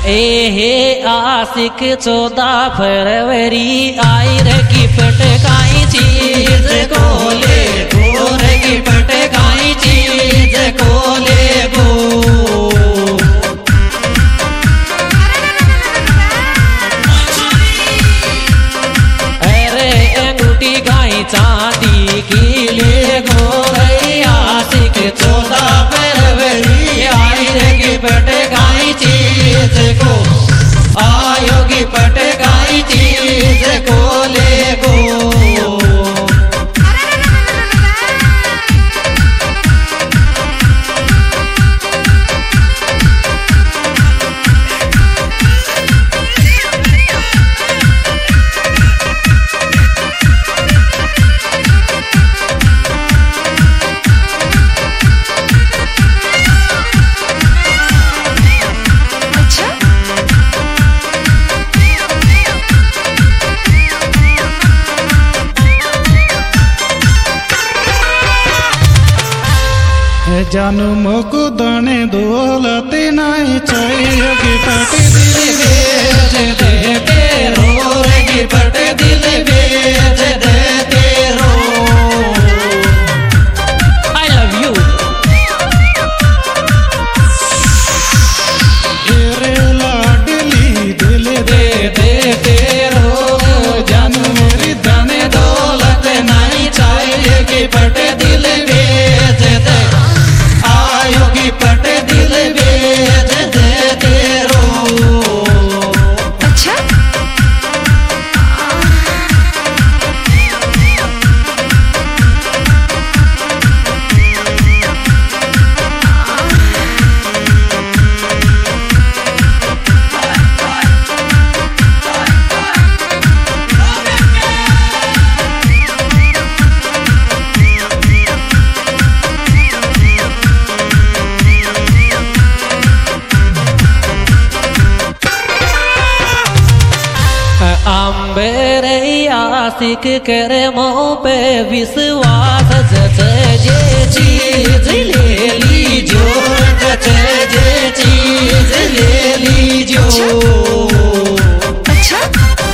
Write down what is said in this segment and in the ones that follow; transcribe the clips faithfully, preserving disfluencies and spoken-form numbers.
ए हे आशिक चौदह फरवरी आई रे गिफ्ट काई चीज को ले गो रे गिफ्ट काई चीज को ले गो। अरे अंगूठी गाई चांदी की ले गो रे आशिक चौदह फरवरी आई रे गिफ्ट काई चीज को आयोगी पट गाई चीज को ले गो। जानू मोकु दाने दौलत नहीं चाहिए गिफ्ट दिल भेज दे तेरो रे गिफ्ट दिल भेज दे तेरो। आई लव यू तेरे लाडली दिल दे दे तेरो जानू मेरी दाने दौलत नहीं चाहिए गिफ्ट दिल भेज दे आयोगी पट दिल भेज दे तेरो। अच्छा अम्बेरे आशिक करे मोह पे विश्वास जचे जे चीज ले लीजो जचे जे चीज ले लीजो। अच्छा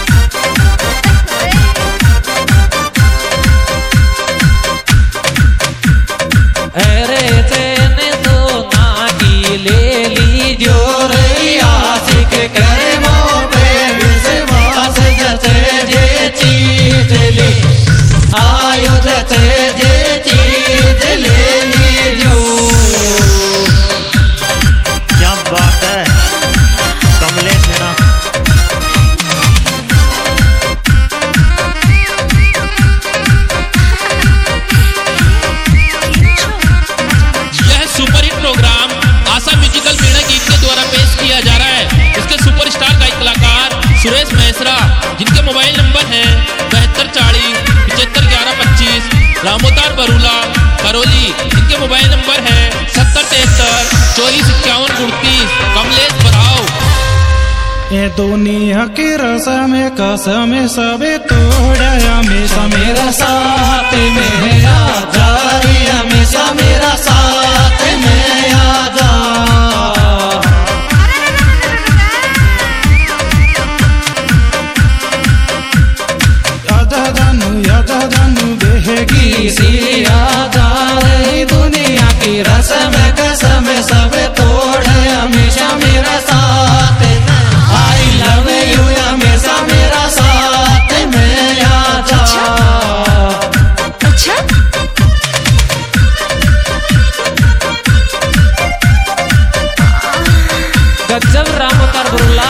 अरे चैन सोना की ले लीजो रे आशिक करे मोह पे विश्वास जचे जे चीज ले आयो जचे जे चीज ले लीजो। क्या बात है कमलेश है ना। यह superhit program Asha musical Veena गीत के द्वारा पेश किया जा रहा है। इसके सुपरस्टार गायक कलाकार सुरेश महेश्वरा जिनके मोबाइल नंबर है बहत्तर चालीस पिछहत्तर ग्यारह पच्चीस, रामोदार बरूला करौली जिनके मोबाइल नंबर है सत्तर तिहत्तर चौबीस इक्यावन उड़तीस। कमलेश बराव ये दुनिया की रसम कसम सबे तोड़ा हमेशा मेरा साथ में आ जा रे हमेशा मेरा साथ में आ जा। यादा जानू यादा जानू बेहेगी सी आ जा रे दुनिया की रस्म कसम सब तोड़ हमेशा मेरा साथ आई लव यू हमेशा मेरा साथ में आ जा। अच्छा गजब रामोदार बरूला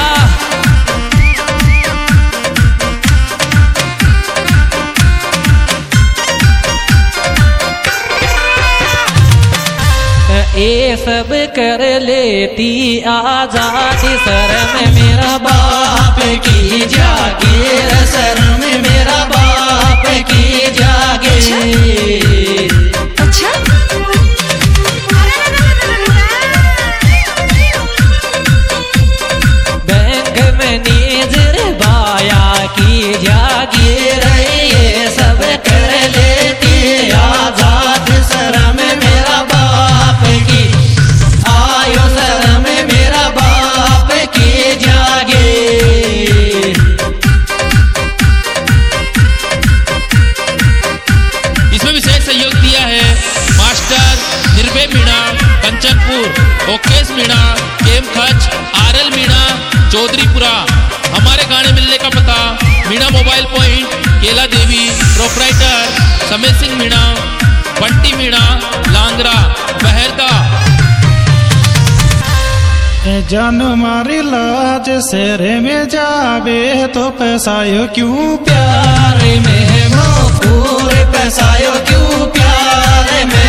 ये सब कर लेती आजादी सर में मेरा बाप की जागीर सर में मेरा बाप की जागीर। अच्छा बैंक में नीजर बाया की जागीर ये सब कर लेती आजाद सर में मेरा बाप की आयो सर में मेरा बाप की मीणा मोबाइल पॉइंट, केला देवी प्रोपराइटर, समय सिंह मीणा, बंटी मीणा, लांगरा, बहरदा। जान मारी लाज शेरे में जावे तो पैसायो क्यों प्यारे में पूरे पैसायो क्यों प्यारे में